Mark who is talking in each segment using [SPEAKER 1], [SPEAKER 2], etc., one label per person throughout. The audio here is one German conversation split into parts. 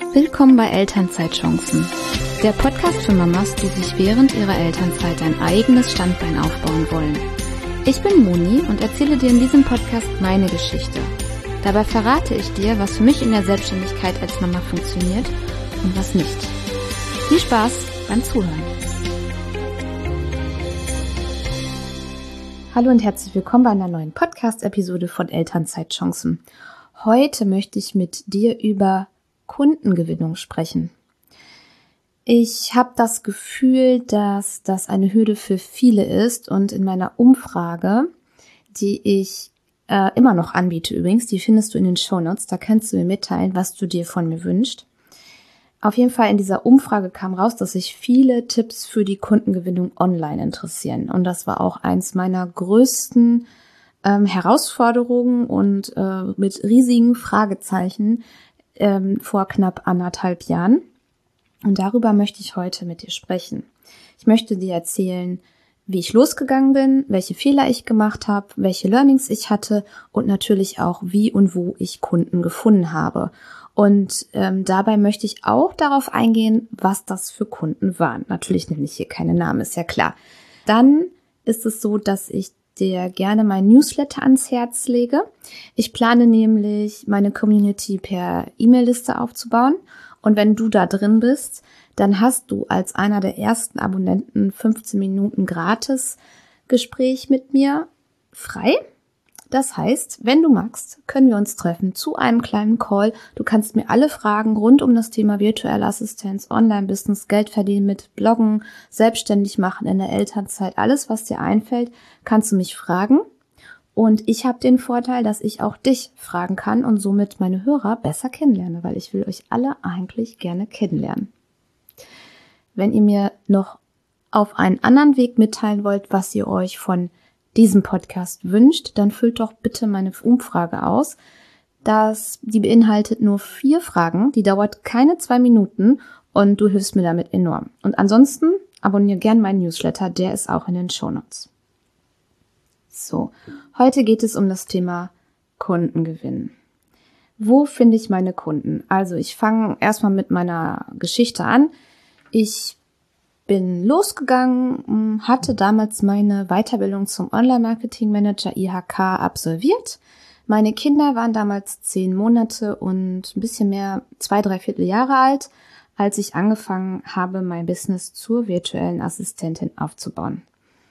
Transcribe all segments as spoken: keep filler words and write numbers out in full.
[SPEAKER 1] Willkommen bei Elternzeitchancen, der Podcast für Mamas, die sich während ihrer Elternzeit ein eigenes Standbein aufbauen wollen. Ich bin Moni und erzähle dir in diesem Podcast meine Geschichte. Dabei verrate ich dir, was für mich in der Selbstständigkeit als Mama funktioniert und was nicht. Viel Spaß beim Zuhören. Hallo und herzlich willkommen bei einer neuen Podcast-Episode von Elternzeitchancen. Heute möchte ich mit dir über Kundengewinnung sprechen. Ich habe das Gefühl, dass das eine Hürde für viele ist und in meiner Umfrage, die ich äh, immer noch anbiete übrigens, die findest du in den Shownotes, da kannst du mir mitteilen, was du dir von mir wünschst. Auf jeden Fall in dieser Umfrage kam raus, dass sich viele Tipps für die Kundengewinnung online interessieren. Und das war auch eins meiner größten ähm, Herausforderungen und äh, mit riesigen Fragezeichen ähm, vor knapp anderthalb Jahren. Und darüber möchte ich heute mit dir sprechen. Ich möchte dir erzählen, wie ich losgegangen bin, welche Fehler ich gemacht habe, welche Learnings ich hatte und natürlich auch, wie und wo ich Kunden gefunden habe. Und ähm, dabei möchte ich auch darauf eingehen, was das für Kunden waren. Natürlich nenne ich hier keine Namen, ist ja klar. Dann ist es so, dass ich dir gerne mein Newsletter ans Herz lege. Ich plane nämlich, meine Community per E-Mail-Liste aufzubauen. Und wenn du da drin bist, dann hast du als einer der ersten Abonnenten fünfzehn Minuten gratis Gespräch mit mir frei. Das heißt, wenn du magst, können wir uns treffen zu einem kleinen Call. Du kannst mir alle Fragen rund um das Thema virtuelle Assistenz, Online-Business, Geld verdienen mit Bloggen, selbstständig machen in der Elternzeit, alles, was dir einfällt, kannst du mich fragen. Und ich habe den Vorteil, dass ich auch dich fragen kann und somit meine Hörer besser kennenlerne, weil ich will euch alle eigentlich gerne kennenlernen. Wenn ihr mir noch auf einen anderen Weg mitteilen wollt, was ihr euch von diesem Podcast wünscht, dann füllt doch bitte meine Umfrage aus. Das, die beinhaltet nur vier Fragen, die dauert keine zwei Minuten und du hilfst mir damit enorm. Und ansonsten abonniere gern meinen Newsletter, der ist auch in den Shownotes. So, heute geht es um das Thema Kundengewinn. Wo finde ich meine Kunden? Also ich fange erstmal mit meiner Geschichte an. Ich bin losgegangen, hatte damals meine Weiterbildung zum Online-Marketing-Manager I H K absolviert. Meine Kinder waren damals zehn Monate und ein bisschen mehr, zwei, dreiviertel Jahre alt, als ich angefangen habe, mein Business zur virtuellen Assistentin aufzubauen.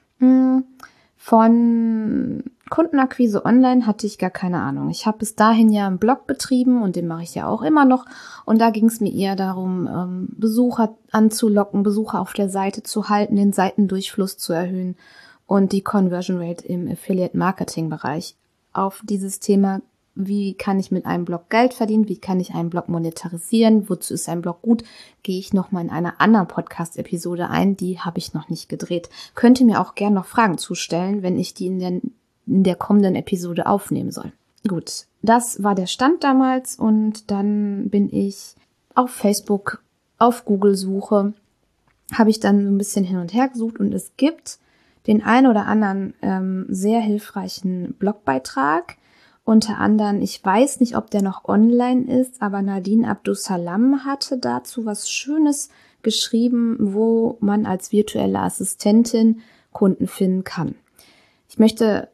[SPEAKER 1] Von Kundenakquise online hatte ich gar keine Ahnung. Ich habe bis dahin ja einen Blog betrieben und den mache ich ja auch immer noch. Und da ging es mir eher darum, Besucher anzulocken, Besucher auf der Seite zu halten, den Seitendurchfluss zu erhöhen und die Conversion Rate im Affiliate-Marketing-Bereich. Auf dieses Thema, wie kann ich mit einem Blog Geld verdienen, wie kann ich einen Blog monetarisieren, wozu ist ein Blog gut, gehe ich nochmal in einer anderen Podcast-Episode ein, die habe ich noch nicht gedreht. Könnt ihr mir auch gerne noch Fragen zustellen, wenn ich die in der, in der kommenden Episode aufnehmen soll. Gut, das war der Stand damals und dann bin ich auf Facebook, auf Google-Suche, habe ich dann so ein bisschen hin und her gesucht und es gibt den ein oder anderen ähm, sehr hilfreichen Blogbeitrag. Unter anderem, ich weiß nicht, ob der noch online ist, aber Nadine Abdussalam hatte dazu was Schönes geschrieben, wo man als virtuelle Assistentin Kunden finden kann. Ich möchte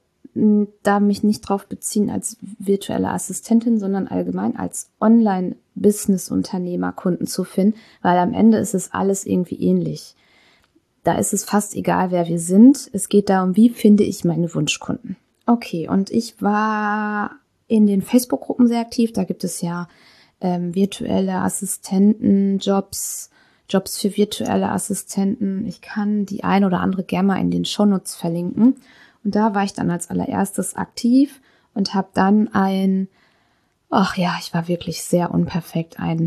[SPEAKER 1] da mich nicht drauf beziehen als virtuelle Assistentin, sondern allgemein als Online-Business-Unternehmer Kunden zu finden, weil am Ende ist es alles irgendwie ähnlich. Da ist es fast egal, wer wir sind. Es geht darum, wie finde ich meine Wunschkunden. Okay, und ich war in den Facebook-Gruppen sehr aktiv. Da gibt es ja ähm, virtuelle Assistenten, Jobs, Jobs für virtuelle Assistenten. Ich kann die ein oder andere gerne mal in den Shownotes verlinken. Und da war ich dann als allererstes aktiv und habe dann ein, ach ja, ich war wirklich sehr unperfekt, einen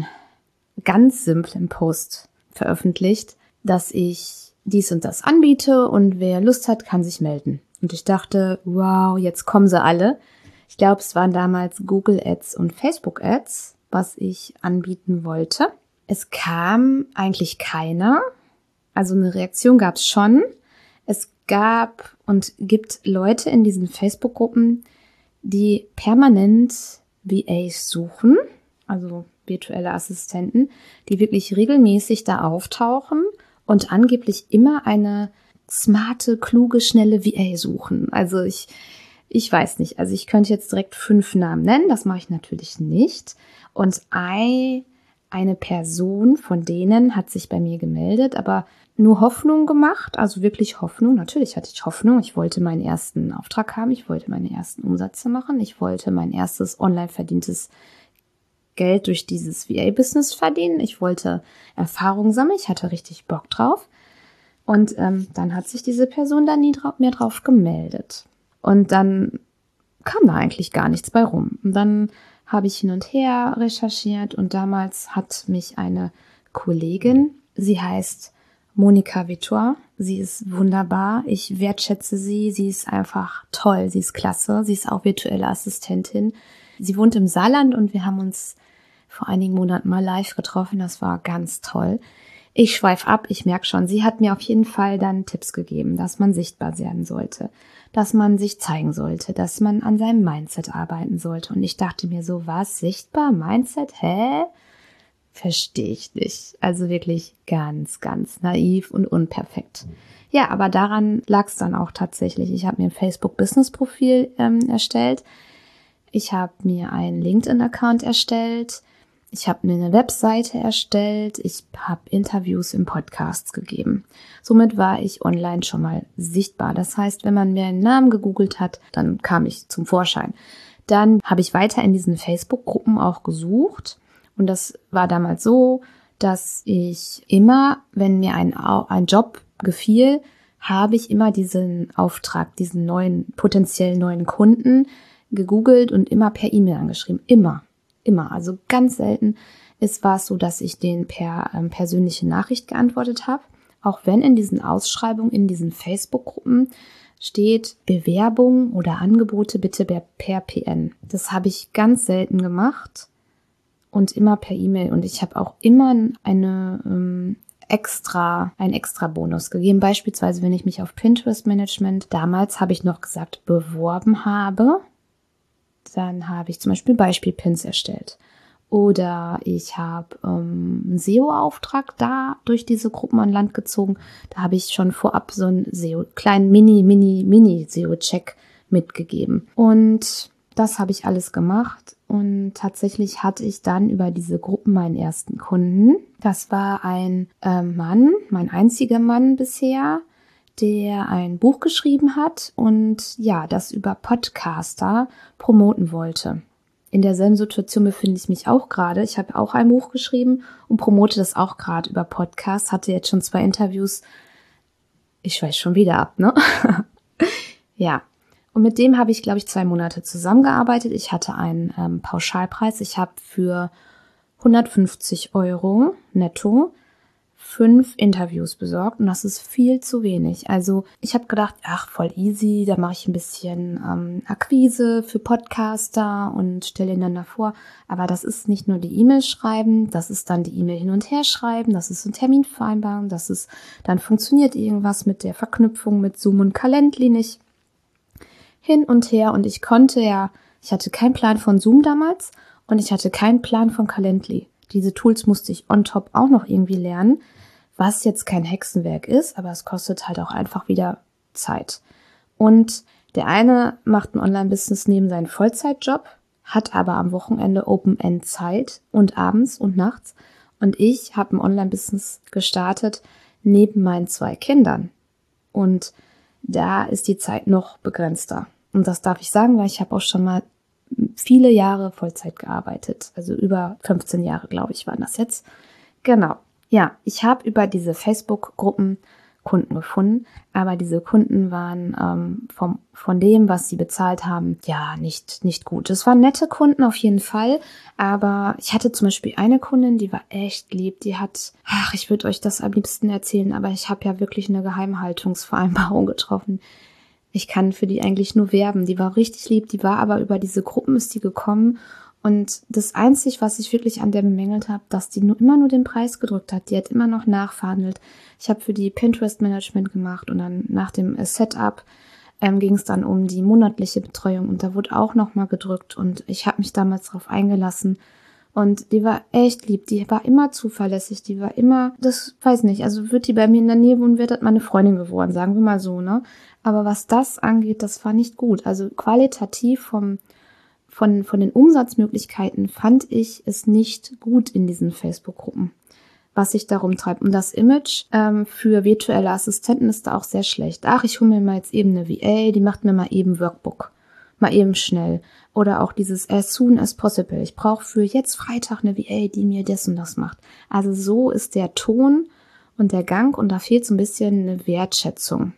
[SPEAKER 1] ganz simplen Post veröffentlicht, dass ich dies und das anbiete und wer Lust hat, kann sich melden. Und ich dachte, wow, jetzt kommen sie alle. Ich glaube, es waren damals Google Ads und Facebook Ads, was ich anbieten wollte. Es kam eigentlich keiner. Also eine Reaktion gab es schon. Es gab und gibt Leute in diesen Facebook-Gruppen, die permanent V As suchen. Also virtuelle Assistenten, die wirklich regelmäßig da auftauchen und angeblich immer eine smarte, kluge, schnelle V A suchen. Also ich, ich weiß nicht. Also ich könnte jetzt direkt fünf Namen nennen. Das mache ich natürlich nicht. Und I, eine Person von denen hat sich bei mir gemeldet, aber nur Hoffnung gemacht. Also wirklich Hoffnung. Natürlich hatte ich Hoffnung. Ich wollte meinen ersten Auftrag haben. Ich wollte meine ersten Umsätze machen. Ich wollte mein erstes online verdientes Geld durch dieses V A-Business verdienen. Ich wollte Erfahrung sammeln. Ich hatte richtig Bock drauf. Und ähm, dann hat sich diese Person da nie drauf, mehr drauf gemeldet. Und dann kam da eigentlich gar nichts bei rum. Und dann habe ich hin und her recherchiert und damals hat mich eine Kollegin, sie heißt Monika Vitor, sie ist wunderbar, ich wertschätze sie, sie ist einfach toll, sie ist klasse, sie ist auch virtuelle Assistentin. Sie wohnt im Saarland und wir haben uns vor einigen Monaten mal live getroffen, das war ganz toll. Ich schweife ab, ich merke schon, sie hat mir auf jeden Fall dann Tipps gegeben, dass man sichtbar werden sollte, dass man sich zeigen sollte, dass man an seinem Mindset arbeiten sollte. Und ich dachte mir so, was, sichtbar, Mindset, hä? Verstehe ich nicht. Also wirklich ganz, ganz naiv und unperfekt. Ja, aber daran lag es dann auch tatsächlich. Ich habe mir ein Facebook-Business-Profil ähm, erstellt. Ich habe mir einen LinkedIn-Account erstellt. Ich habe mir eine Webseite erstellt, ich habe Interviews im Podcasts gegeben. Somit war ich online schon mal sichtbar. Das heißt, wenn man mir einen Namen gegoogelt hat, dann kam ich zum Vorschein. Dann habe ich weiter in diesen Facebook-Gruppen auch gesucht. Und das war damals so, dass ich immer, wenn mir ein, ein Job gefiel, habe ich immer diesen Auftrag, diesen neuen, potenziell neuen Kunden gegoogelt und immer per E-Mail angeschrieben. Immer. Immer, also ganz selten ist war es so, dass ich den per ähm, persönliche Nachricht geantwortet habe, auch wenn in diesen Ausschreibungen, in diesen Facebook-Gruppen steht Bewerbung oder Angebote bitte per, per P N. Das habe ich ganz selten gemacht und immer per E-Mail und ich habe auch immer eine ähm, extra, einen extra Bonus gegeben. Beispielsweise, wenn ich mich auf Pinterest Management, damals habe ich noch gesagt, beworben habe, dann habe ich zum Beispiel Beispielpins erstellt. Oder ich habe ähm, einen S E O-Auftrag da durch diese Gruppen an Land gezogen. Da habe ich schon vorab so einen S E O, kleinen Mini, Mini, Mini-S E O-Check mitgegeben. Und das habe ich alles gemacht. Und tatsächlich hatte ich dann über diese Gruppen meinen ersten Kunden. Das war ein äh, Mann, mein einziger Mann bisher, der ein Buch geschrieben hat und ja, das über Podcaster promoten wollte. In derselben Situation befinde ich mich auch gerade. Ich habe auch ein Buch geschrieben und promote das auch gerade über Podcasts. Hatte jetzt schon zwei Interviews. Ich weiß schon wieder ab, ne? Ja, und mit dem habe ich, glaube ich, zwei Monate zusammengearbeitet. Ich hatte einen ähm, Pauschalpreis. Ich habe für hundertfünfzig Euro netto fünf Interviews besorgt und das ist viel zu wenig. Also ich habe gedacht, ach, voll easy, da mache ich ein bisschen ähm, Akquise für Podcaster und stelle ihn dann davor. Aber das ist nicht nur die E-Mail schreiben, das ist dann die E-Mail hin und her schreiben, das ist ein Terminvereinbarung, das ist, dann funktioniert irgendwas mit der Verknüpfung mit Zoom und Calendly nicht. Hin und her und ich konnte ja, ich hatte keinen Plan von Zoom damals und ich hatte keinen Plan von Calendly. Diese Tools musste ich on top auch noch irgendwie lernen, was jetzt kein Hexenwerk ist, aber es kostet halt auch einfach wieder Zeit. Und der eine macht ein Online-Business neben seinem Vollzeitjob, hat aber am Wochenende Open-End-Zeit und abends und nachts. Und ich habe ein Online-Business gestartet neben meinen zwei Kindern. Und da ist die Zeit noch begrenzter. Und das darf ich sagen, weil ich habe auch schon mal viele Jahre Vollzeit gearbeitet. Also über fünfzehn Jahre, glaube ich, waren das jetzt. Genau. Ja, ich habe über diese Facebook-Gruppen Kunden gefunden, aber diese Kunden waren ähm, vom, von dem, was sie bezahlt haben, ja, nicht, nicht gut. Es waren nette Kunden auf jeden Fall, aber ich hatte zum Beispiel eine Kundin, die war echt lieb, die hat, ach, ich würde euch das am liebsten erzählen, aber ich habe ja wirklich eine Geheimhaltungsvereinbarung getroffen. Ich kann für die eigentlich nur werben. Die war richtig lieb, die war aber über diese Gruppen ist die gekommen. Und das Einzige, was ich wirklich an der bemängelt habe, dass die nur immer nur den Preis gedrückt hat. Die hat immer noch nachverhandelt. Ich habe für die Pinterest-Management gemacht und dann nach dem Setup ähm, ging es dann um die monatliche Betreuung und da wurde auch nochmal gedrückt und ich habe mich damals darauf eingelassen Und die war echt lieb, die war immer zuverlässig, die war immer, das weiß nicht, also wird die bei mir in der Nähe wohnen, wird das meine Freundin geworden, sagen wir mal so, ne? Aber was das angeht, das war nicht gut. Also qualitativ vom, von, von den Umsatzmöglichkeiten fand ich es nicht gut in diesen Facebook-Gruppen, was sich darum treibt. Und das Image ähm, für virtuelle Assistenten ist da auch sehr schlecht. Ach, ich hole mir mal jetzt eben eine V A, die macht mir mal eben Workbook. Mal eben schnell. Oder auch dieses as soon as possible. Ich brauche für jetzt Freitag eine V A, die mir das und das macht. Also so ist der Ton und der Gang und da fehlt so ein bisschen eine Wertschätzung.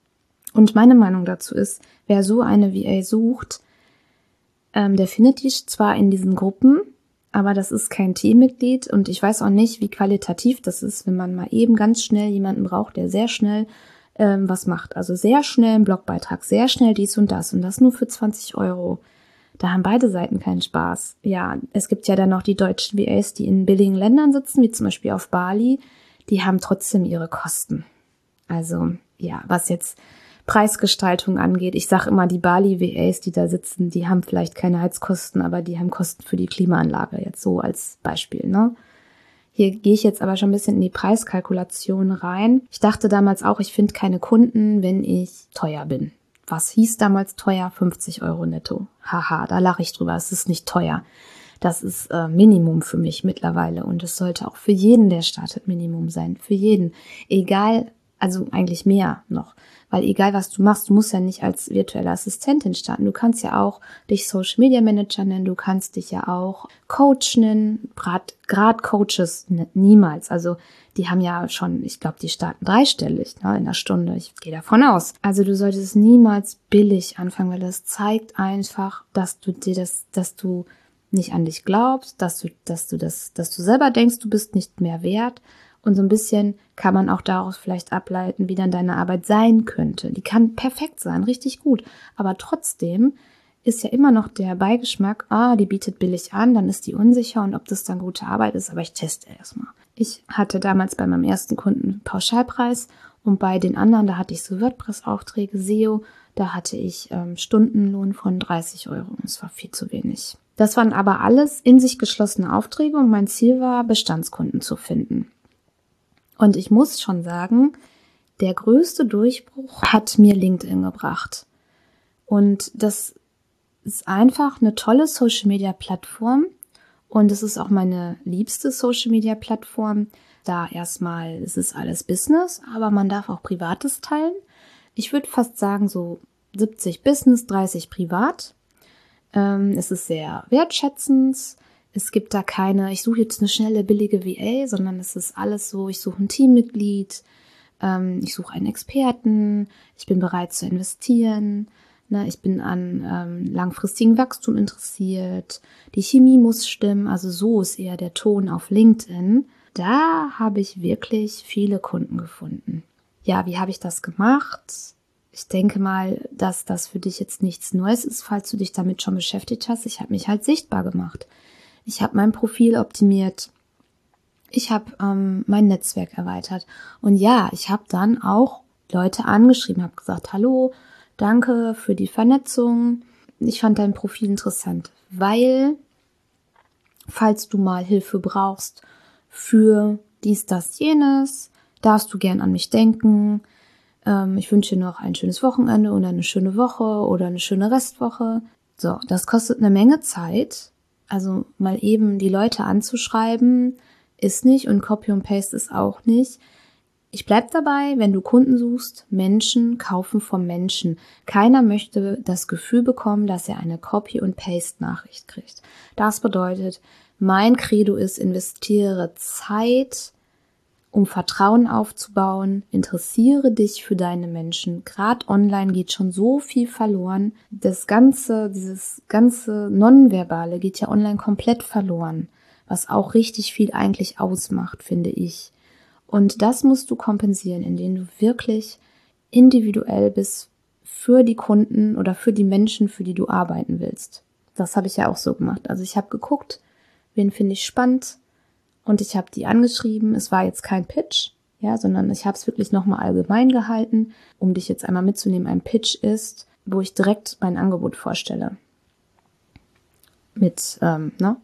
[SPEAKER 1] Und meine Meinung dazu ist, wer so eine V A sucht, ähm, der findet die zwar in diesen Gruppen, aber das ist kein Teammitglied und ich weiß auch nicht, wie qualitativ das ist, wenn man mal eben ganz schnell jemanden braucht, der sehr schnell ähm, was macht. Also sehr schnell einen Blogbeitrag, sehr schnell dies und das und das nur für zwanzig Euro. Da haben beide Seiten keinen Spaß. Ja, es gibt ja dann noch die deutschen V As, die in billigen Ländern sitzen, wie zum Beispiel auf Bali. Die haben trotzdem ihre Kosten. Also ja, was jetzt Preisgestaltung angeht. Ich sage immer, die Bali-V As, die da sitzen, die haben vielleicht keine Heizkosten, aber die haben Kosten für die Klimaanlage, jetzt so als Beispiel, ne? Hier gehe ich jetzt aber schon ein bisschen in die Preiskalkulation rein. Ich dachte damals auch, ich finde keine Kunden, wenn ich teuer bin. Was hieß damals teuer? fünfzig Euro netto. Haha, da lache ich drüber. Es ist nicht teuer. Das ist äh, Minimum für mich mittlerweile. Und es sollte auch für jeden, der startet, Minimum sein. Für jeden. Egal, also eigentlich mehr noch. Weil egal, was du machst, du musst ja nicht als virtuelle Assistentin starten. Du kannst ja auch dich Social Media Manager nennen, du kannst dich ja auch Coach nennen, gerade Coaches niemals. Also die haben ja schon, ich glaube, die starten dreistellig, ne, in der Stunde. Ich gehe davon aus. Also du solltest niemals billig anfangen, weil das zeigt einfach, dass du dir das, dass du nicht an dich glaubst, dass du, dass du das, dass du selber denkst, du bist nicht mehr wert. Und so ein bisschen kann man auch daraus vielleicht ableiten, wie dann deine Arbeit sein könnte. Die kann perfekt sein, richtig gut. Aber trotzdem ist ja immer noch der Beigeschmack, ah, die bietet billig an, dann ist die unsicher und ob das dann gute Arbeit ist, aber ich teste erstmal. Ich hatte damals bei meinem ersten Kunden einen Pauschalpreis und bei den anderen, da hatte ich so WordPress-Aufträge, S E O, da hatte ich ähm, Stundenlohn von dreißig Euro. Das war viel zu wenig. Das waren aber alles in sich geschlossene Aufträge und mein Ziel war, Bestandskunden zu finden. Und ich muss schon sagen, der größte Durchbruch hat mir LinkedIn gebracht. Und das ist einfach eine tolle Social-Media-Plattform. Und es ist auch meine liebste Social-Media-Plattform. Da erstmal ist es alles Business, aber man darf auch Privates teilen. Ich würde fast sagen so siebzig Business, dreißig Privat. Ähm, es ist sehr wertschätzend. Es gibt da keine, ich suche jetzt eine schnelle, billige V A, sondern es ist alles so, ich suche ein Teammitglied, ähm, ich suche einen Experten, ich bin bereit zu investieren, ne, ich bin an ähm, langfristigen Wachstum interessiert, die Chemie muss stimmen, also so ist eher der Ton auf LinkedIn. Da habe ich wirklich viele Kunden gefunden. Ja, wie habe ich das gemacht? Ich denke mal, dass das für dich jetzt nichts Neues ist, falls du dich damit schon beschäftigt hast. Ich habe mich halt sichtbar gemacht. Ich habe mein Profil optimiert. Ich habe ähm, mein Netzwerk erweitert. Und ja, ich habe dann auch Leute angeschrieben, habe gesagt, hallo, danke für die Vernetzung. Ich fand dein Profil interessant, weil, falls du mal Hilfe brauchst für dies, das, jenes, darfst du gern an mich denken. Ähm, ich wünsche dir noch ein schönes Wochenende oder eine schöne Woche oder eine schöne Restwoche. So, das kostet eine Menge Zeit. Also mal eben die Leute anzuschreiben, ist nicht und Copy und Paste ist auch nicht. Ich bleib dabei, wenn du Kunden suchst, Menschen kaufen vom Menschen. Keiner möchte das Gefühl bekommen, dass er eine Copy- und Paste-Nachricht kriegt. Das bedeutet, mein Credo ist, investiere Zeit, um Vertrauen aufzubauen, interessiere dich für deine Menschen. Gerade online geht schon so viel verloren. Das ganze, dieses ganze Nonverbale geht ja online komplett verloren, was auch richtig viel eigentlich ausmacht, finde ich. Und das musst du kompensieren, indem du wirklich individuell bist für die Kunden oder für die Menschen, für die du arbeiten willst. Das habe ich ja auch so gemacht. Also ich habe geguckt, wen finde ich spannend, und ich habe die angeschrieben. Es war jetzt kein Pitch, ja, sondern ich habe es wirklich nochmal allgemein gehalten, um dich jetzt einmal mitzunehmen. Ein Pitch ist, wo ich direkt mein Angebot vorstelle. Mit, ähm, ne?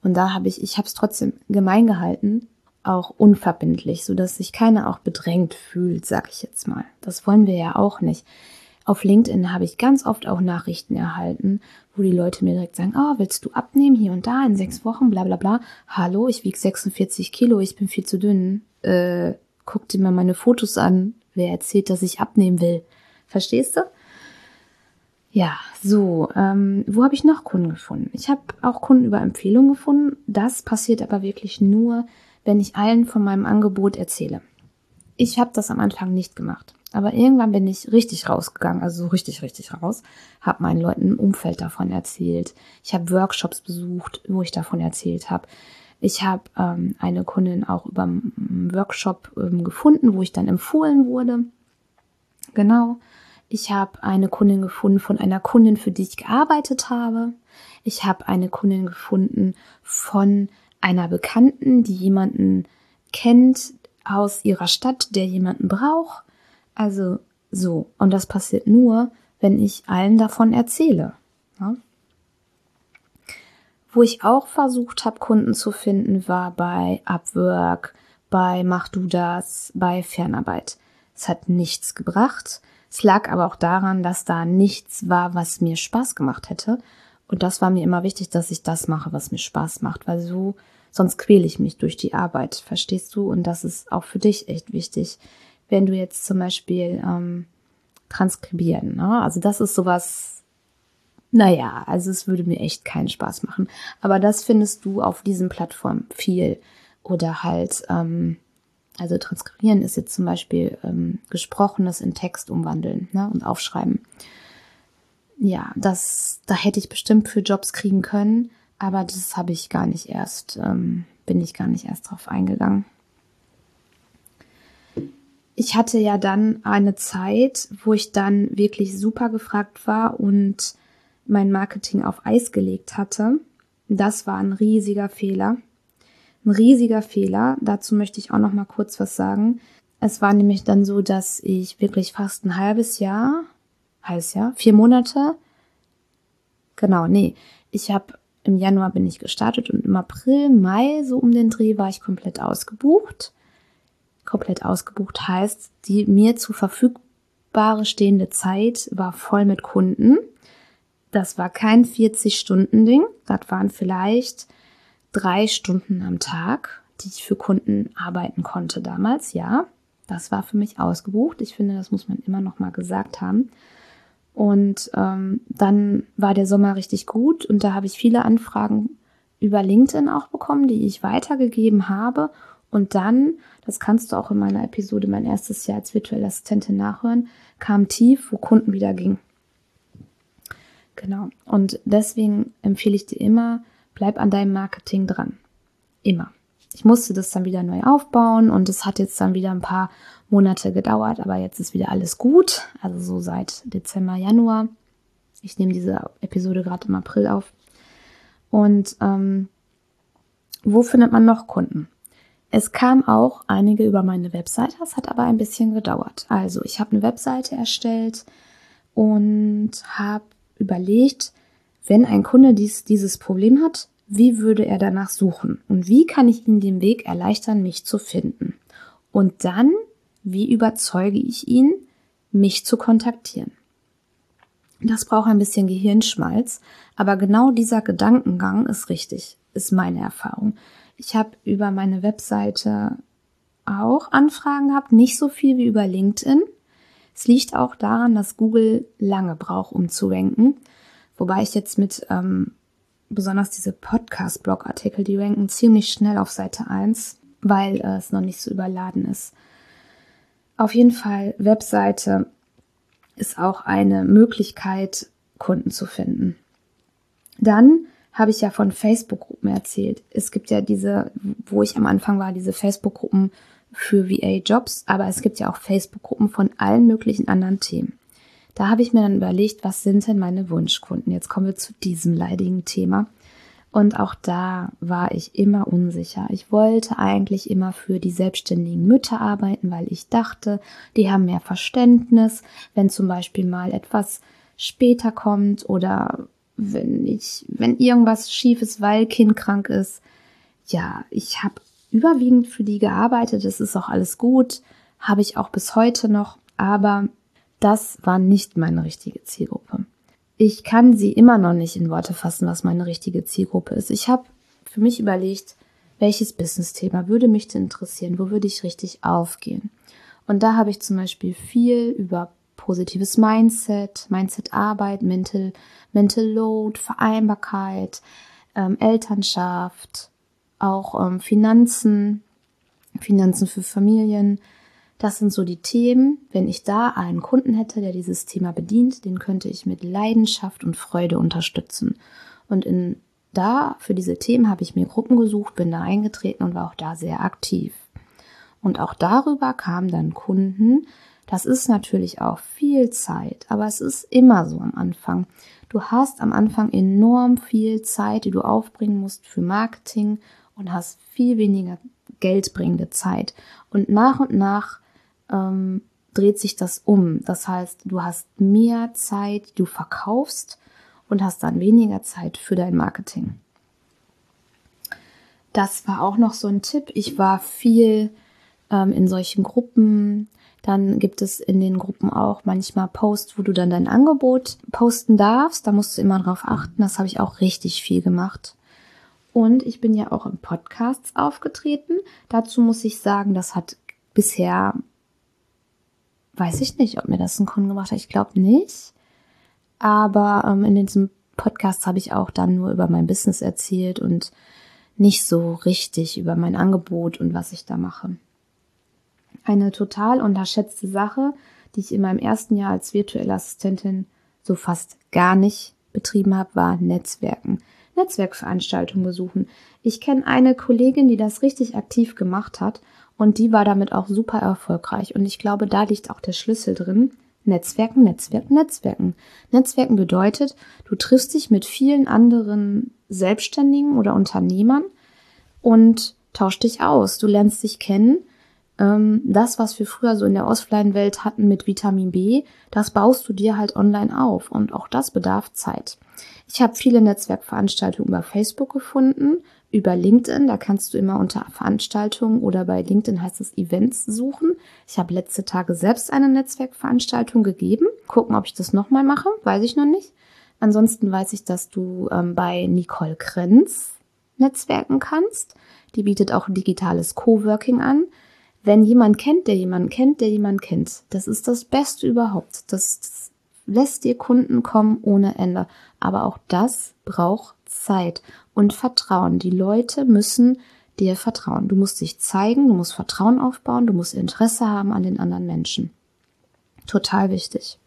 [SPEAKER 1] Und da habe ich, ich habe es trotzdem gemein gehalten, auch unverbindlich, sodass sich keiner auch bedrängt fühlt, sag ich jetzt mal. Das wollen wir ja auch nicht. Auf LinkedIn habe ich ganz oft auch Nachrichten erhalten, wo die Leute mir direkt sagen, oh, willst du abnehmen hier und da in sechs Wochen, bla bla bla. Hallo, ich wiege sechsundvierzig Kilo, ich bin viel zu dünn. Äh, guck dir mal meine Fotos an. Wer erzählt, dass ich abnehmen will? Verstehst du? Ja, so, ähm, wo habe ich noch Kunden gefunden? Ich habe auch Kunden über Empfehlungen gefunden. Das passiert aber wirklich nur, wenn ich allen von meinem Angebot erzähle. Ich habe das am Anfang nicht gemacht. Aber irgendwann bin ich richtig rausgegangen, also so richtig, richtig raus, habe meinen Leuten im Umfeld davon erzählt. Ich habe Workshops besucht, wo ich davon erzählt habe. Ich habe ähm, eine Kundin auch über einen Workshop ähm, gefunden, wo ich dann empfohlen wurde. Genau. Ich habe eine Kundin gefunden von einer Kundin, für die ich gearbeitet habe. Ich habe eine Kundin gefunden von einer Bekannten, die jemanden kennt aus ihrer Stadt, der jemanden braucht. Also so. Und das passiert nur, wenn ich allen davon erzähle. Ja? Wo ich auch versucht habe, Kunden zu finden, war bei Upwork, bei Mach du das, bei Fernarbeit. Es hat nichts gebracht. Es lag aber auch daran, dass da nichts war, was mir Spaß gemacht hätte. Und das war mir immer wichtig, dass ich das mache, was mir Spaß macht, weil so, sonst quäle ich mich durch die Arbeit, verstehst du? Und das ist auch für dich echt wichtig. Wenn du jetzt zum Beispiel ähm, transkribieren, ne? Also das ist sowas, naja, also es würde mir echt keinen Spaß machen. Aber das findest du auf diesen Plattformen viel. Oder halt, ähm, also transkribieren ist jetzt zum Beispiel ähm, Gesprochenes in Text umwandeln, ne? Und aufschreiben. Ja, das, da hätte ich bestimmt für Jobs kriegen können, aber das habe ich gar nicht erst, ähm, bin ich gar nicht erst drauf eingegangen. Ich hatte ja dann eine Zeit, wo ich dann wirklich super gefragt war und mein Marketing auf Eis gelegt hatte. Das war ein riesiger Fehler. Ein riesiger Fehler. Dazu möchte ich auch noch mal kurz was sagen. Es war nämlich dann so, dass ich wirklich fast ein halbes Jahr, halbes Jahr, vier Monate, genau, nee, ich habe im Januar bin ich gestartet und im April, Mai, so um den Dreh, war ich komplett ausgebucht. Komplett ausgebucht heißt, die mir zur verfügbare stehende Zeit war voll mit Kunden. Das war kein vierzig-Stunden-Ding. Das waren vielleicht drei Stunden am Tag, die ich für Kunden arbeiten konnte damals. Ja, das war für mich ausgebucht. Ich finde, das muss man immer noch mal gesagt haben. Und ähm, dann war der Sommer richtig gut und da habe ich viele Anfragen über LinkedIn auch bekommen, die ich weitergegeben habe. Und dann, das kannst du auch in meiner Episode, mein erstes Jahr als virtuelle Assistentin nachhören, kam tief, wo Kunden wieder gingen. Genau. Und deswegen empfehle ich dir immer, bleib an deinem Marketing dran. Immer. Ich musste das dann wieder neu aufbauen und es hat jetzt dann wieder ein paar Monate gedauert, aber jetzt ist wieder alles gut. Also so seit Dezember, Januar. Ich nehme diese Episode gerade im April auf. Und ähm, wo findet man noch Kunden? Es kam auch einige über meine Webseite, das hat aber ein bisschen gedauert. Also ich habe eine Webseite erstellt und habe überlegt, wenn ein Kunde dies, dieses Problem hat, wie würde er danach suchen? Und wie kann ich ihm den Weg erleichtern, mich zu finden? Und dann, wie überzeuge ich ihn, mich zu kontaktieren? Das braucht ein bisschen Gehirnschmalz, aber genau dieser Gedankengang ist richtig, ist meine Erfahrung. Ich habe über meine Webseite auch Anfragen gehabt, nicht so viel wie über LinkedIn. Es liegt auch daran, dass Google lange braucht, um zu ranken. Wobei ich jetzt mit, ähm, besonders diese Podcast-Blog-Artikel, die ranken ziemlich schnell auf Seite eins, weil äh, es noch nicht so überladen ist. Auf jeden Fall, Webseite ist auch eine Möglichkeit, Kunden zu finden. Dann habe ich ja von Facebook-Gruppen erzählt. Es gibt ja diese, wo ich am Anfang war, diese Facebook-Gruppen für V A-Jobs, aber es gibt ja auch Facebook-Gruppen von allen möglichen anderen Themen. Da habe ich mir dann überlegt, was sind denn meine Wunschkunden? Jetzt kommen wir zu diesem leidigen Thema. Und auch da war ich immer unsicher. Ich wollte eigentlich immer für die selbstständigen Mütter arbeiten, weil ich dachte, die haben mehr Verständnis, wenn zum Beispiel mal etwas später kommt oder wenn ich, wenn irgendwas schief ist, weil Kind krank ist. Ja, ich habe überwiegend für die gearbeitet, das ist auch alles gut, habe ich auch bis heute noch, aber das war nicht meine richtige Zielgruppe. Ich kann sie immer noch nicht in Worte fassen, was meine richtige Zielgruppe ist. Ich habe für mich überlegt, welches Business-Thema würde mich denn interessieren, wo würde ich richtig aufgehen? Und da habe ich zum Beispiel viel über positives Mindset, Mindset-Arbeit, Mental, Mental Load, Vereinbarkeit, ähm, Elternschaft, auch ähm, Finanzen, Finanzen für Familien. Das sind so die Themen. Wenn ich da einen Kunden hätte, der dieses Thema bedient, den könnte ich mit Leidenschaft und Freude unterstützen. Und in da, für diese Themen habe ich mir Gruppen gesucht, bin da eingetreten und war auch da sehr aktiv. Und auch darüber kamen dann Kunden. Das ist natürlich auch viel Zeit, aber es ist immer so am Anfang. Du hast am Anfang enorm viel Zeit, die du aufbringen musst für Marketing und hast viel weniger geldbringende Zeit. Und nach und nach ähm, dreht sich das um. Das heißt, du hast mehr Zeit, du verkaufst und hast dann weniger Zeit für dein Marketing. Das war auch noch so ein Tipp. Ich war viel ähm, in solchen Gruppen. Dann gibt es in den Gruppen auch manchmal Posts, wo du dann dein Angebot posten darfst. Da musst du immer drauf achten. Das habe ich auch richtig viel gemacht. Und ich bin ja auch in Podcasts aufgetreten. Dazu muss ich sagen, das hat bisher, weiß ich nicht, ob mir das ein Kunde gemacht hat. Ich glaube nicht. Aber ähm, in diesem Podcast habe ich auch dann nur über mein Business erzählt und nicht so richtig über mein Angebot und was ich da mache. Eine total unterschätzte Sache, die ich in meinem ersten Jahr als virtuelle Assistentin so fast gar nicht betrieben habe, war Netzwerken. Netzwerkveranstaltungen besuchen. Ich kenne eine Kollegin, die das richtig aktiv gemacht hat und die war damit auch super erfolgreich. Und ich glaube, da liegt auch der Schlüssel drin. Netzwerken, Netzwerken, Netzwerken. Netzwerken bedeutet, du triffst dich mit vielen anderen Selbstständigen oder Unternehmern und tauschst dich aus. Du lernst dich kennen. Das, was wir früher so in der Offline-Welt hatten mit Vitamin B, das baust du dir halt online auf. Und auch das bedarf Zeit. Ich habe viele Netzwerkveranstaltungen über Facebook gefunden, über LinkedIn. Da kannst du immer unter Veranstaltungen oder bei LinkedIn heißt es Events suchen. Ich habe letzte Tage selbst eine Netzwerkveranstaltung gegeben. Gucken, ob ich das nochmal mache, weiß ich noch nicht. Ansonsten weiß ich, dass du ähm, bei Nicole Krenz netzwerken kannst. Die bietet auch digitales Coworking an. Wenn jemand kennt, der jemanden kennt, der jemanden kennt, das ist das Beste überhaupt. Das, das lässt dir Kunden kommen ohne Ende. Aber auch das braucht Zeit und Vertrauen. Die Leute müssen dir vertrauen. Du musst dich zeigen, du musst Vertrauen aufbauen, du musst Interesse haben an den anderen Menschen. Total wichtig.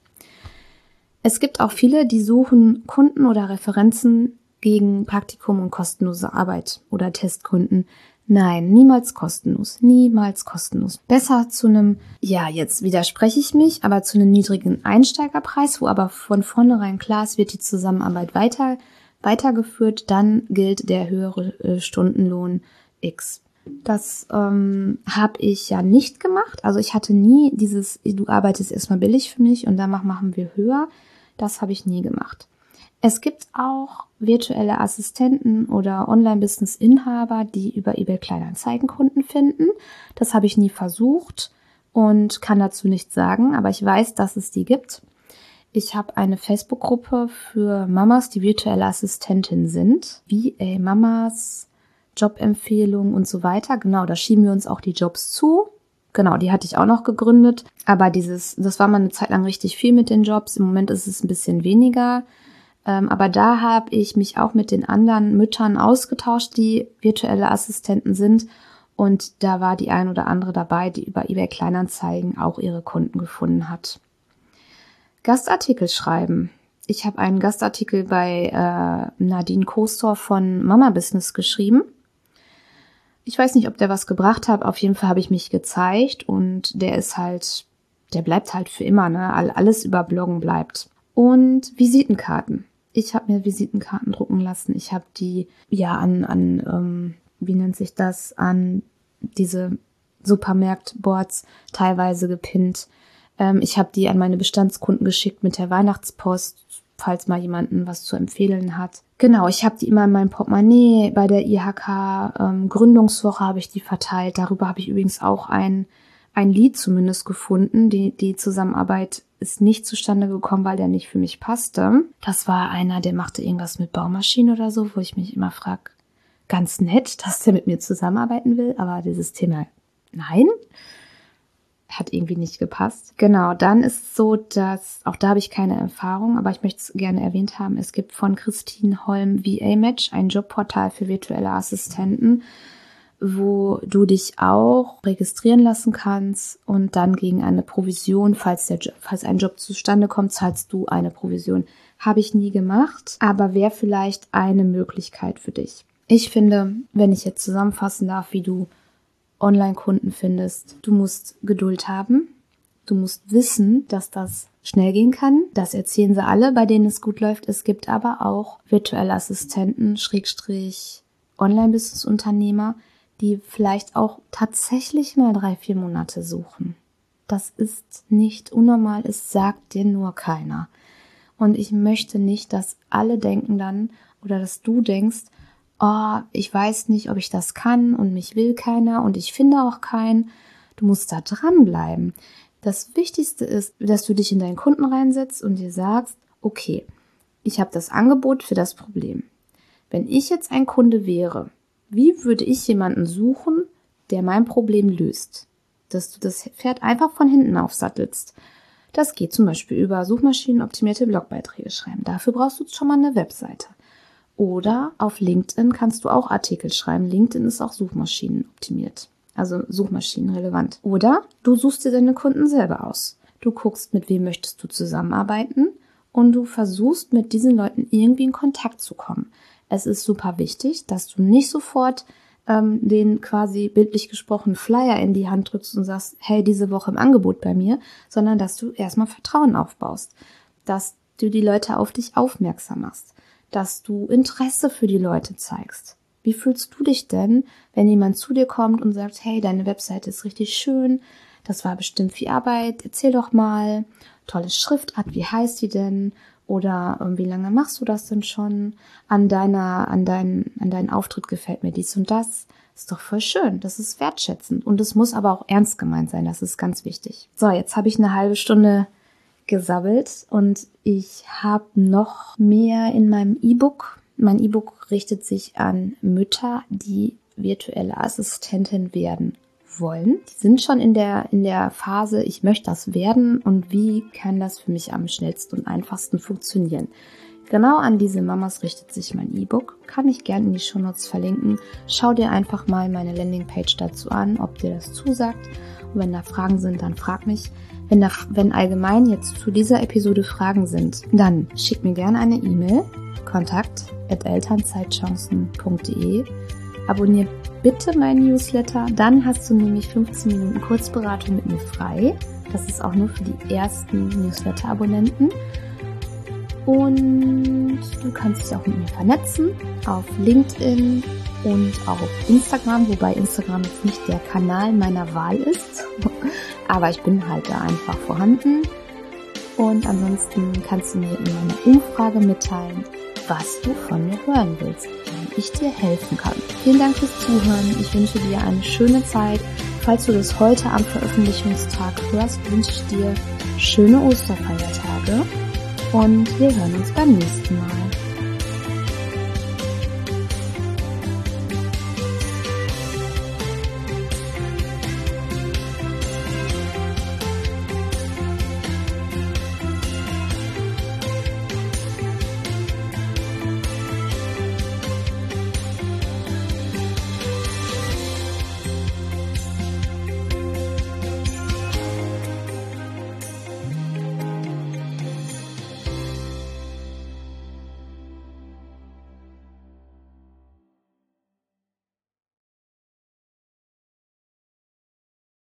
[SPEAKER 1] Es gibt auch viele, die suchen Kunden oder Referenzen gegen Praktikum und kostenlose Arbeit oder Testkunden. Nein, niemals kostenlos, niemals kostenlos. Besser zu einem, ja, jetzt widerspreche ich mich, aber zu einem niedrigen Einsteigerpreis, wo aber von vornherein klar ist, wird die Zusammenarbeit weiter, weitergeführt, dann gilt der höhere äh, Stundenlohn X. Das ähm, habe ich ja nicht gemacht. Also ich hatte nie dieses, du arbeitest erstmal billig für mich und danach machen wir höher. Das habe ich nie gemacht. Es gibt auch virtuelle Assistenten oder Online-Business-Inhaber, die über eBay Kleinanzeigen Kunden finden. Das habe ich nie versucht und kann dazu nichts sagen, aber ich weiß, dass es die gibt. Ich habe eine Facebook-Gruppe für Mamas, die virtuelle Assistentin sind. V A Mamas, Jobempfehlungen und so weiter. Genau, da schieben wir uns auch die Jobs zu. Genau, die hatte ich auch noch gegründet. Aber dieses, das war mal eine Zeit lang richtig viel mit den Jobs. Im Moment ist es ein bisschen weniger. Ähm, aber da habe ich mich auch mit den anderen Müttern ausgetauscht, die virtuelle Assistenten sind. Und da war die ein oder andere dabei, die über eBay Kleinanzeigen auch ihre Kunden gefunden hat. Gastartikel schreiben. Ich habe einen Gastartikel bei äh, Nadine Kostor von Mama Business geschrieben. Ich weiß nicht, ob der was gebracht hat. Auf jeden Fall habe ich mich gezeigt und der ist halt, der bleibt halt für immer, ne? Alles über Bloggen bleibt. Und Visitenkarten. Ich habe mir Visitenkarten drucken lassen. Ich habe die ja an, an ähm, wie nennt sich das, an diese Supermarktboards teilweise gepinnt. Ähm, ich habe die an meine Bestandskunden geschickt mit der Weihnachtspost. falls mal jemanden was zu empfehlen hat. Genau, ich habe die immer in meinem Portemonnaie. Bei der I H K ähm, Gründungswoche habe ich die verteilt. Darüber habe ich übrigens auch ein, ein Lied zumindest gefunden. Die, die Zusammenarbeit ist nicht zustande gekommen, weil der nicht für mich passte. Das war einer, der machte irgendwas mit Baumaschinen oder so, wo ich mich immer frage, ganz nett, dass der mit mir zusammenarbeiten will, aber dieses Thema, nein, hat irgendwie nicht gepasst. Genau, dann ist es so, dass, auch da habe ich keine Erfahrung, aber ich möchte es gerne erwähnt haben, es gibt von Christine Holm V A Match, ein Jobportal für virtuelle Assistenten, wo du dich auch registrieren lassen kannst und dann gegen eine Provision, falls der Job, falls ein Job zustande kommt, zahlst du eine Provision. Habe ich nie gemacht, aber wäre vielleicht eine Möglichkeit für dich. Ich finde, wenn ich jetzt zusammenfassen darf, wie du Online-Kunden findest, du musst Geduld haben, du musst wissen, dass das schnell gehen kann. Das erzählen sie alle, bei denen es gut läuft. Es gibt aber auch virtuelle Assistenten, Schrägstrich Online-Business-Unternehmer, die vielleicht auch tatsächlich mal drei, vier Monate suchen. Das ist nicht unnormal, es sagt dir nur keiner. Und ich möchte nicht, dass alle denken dann oder dass du denkst, oh, ich weiß nicht, ob ich das kann und mich will keiner und ich finde auch keinen. Du musst da dranbleiben. Das Wichtigste ist, dass du dich in deinen Kunden reinsetzt und dir sagst, okay, ich habe das Angebot für das Problem. Wenn ich jetzt ein Kunde wäre, wie würde ich jemanden suchen, der mein Problem löst? Dass du das Pferd einfach von hinten aufsattelst. Das geht zum Beispiel über suchmaschinenoptimierte Blogbeiträge schreiben. Dafür brauchst du schon mal eine Webseite. Oder auf LinkedIn kannst du auch Artikel schreiben. LinkedIn ist auch suchmaschinenoptimiert, also suchmaschinenrelevant. Oder du suchst dir deine Kunden selber aus. Du guckst, mit wem möchtest du zusammenarbeiten und du versuchst, mit diesen Leuten irgendwie in Kontakt zu kommen. Es ist super wichtig, dass du nicht sofort ähm, den quasi bildlich gesprochen Flyer in die Hand drückst und sagst, hey, diese Woche im Angebot bei mir, sondern dass du erstmal Vertrauen aufbaust, dass du die Leute auf dich aufmerksam machst, dass du Interesse für die Leute zeigst. Wie fühlst du dich denn, wenn jemand zu dir kommt und sagt, hey, deine Webseite ist richtig schön, das war bestimmt viel Arbeit, erzähl doch mal, tolle Schriftart, wie heißt die denn? Oder ähm, wie lange machst du das denn schon? An deiner, an dein, an deinen Auftritt gefällt mir dies und das. Ist doch voll schön, das ist wertschätzend. Und es muss aber auch ernst gemeint sein, das ist ganz wichtig. So, jetzt habe ich eine halbe Stunde gesabbelt und ich habe noch mehr in meinem E-Book. Mein E-Book richtet sich an Mütter, die virtuelle Assistentin werden wollen. Die sind schon in der in der Phase, ich möchte das werden und wie kann das für mich am schnellsten und einfachsten funktionieren. Genau an diese Mamas richtet sich mein E-Book. Kann ich gerne in die Shownotes verlinken. Schau dir einfach mal meine Landingpage dazu an, ob dir das zusagt. Und wenn da Fragen sind, dann frag mich. Wenn, da, wenn allgemein jetzt zu dieser Episode Fragen sind, dann schick mir gerne eine E-Mail, kontakt at elternzeitchancen punkt de. Abonnier bitte meinen Newsletter, dann hast du nämlich fünfzehn Minuten Kurzberatung mit mir frei. Das ist auch nur für die ersten Newsletter-Abonnenten. Und du kannst dich auch mit mir vernetzen auf LinkedIn und auf Instagram, wobei Instagram jetzt nicht der Kanal meiner Wahl ist. Aber ich bin halt da einfach vorhanden. Und ansonsten kannst du mir in meiner Umfrage mitteilen, was du von mir hören willst, wie ich dir helfen kann. Vielen Dank fürs Zuhören. Ich wünsche dir eine schöne Zeit. Falls du das heute am Veröffentlichungstag hörst, wünsche ich dir schöne Osterfeiertage und wir hören uns beim nächsten Mal.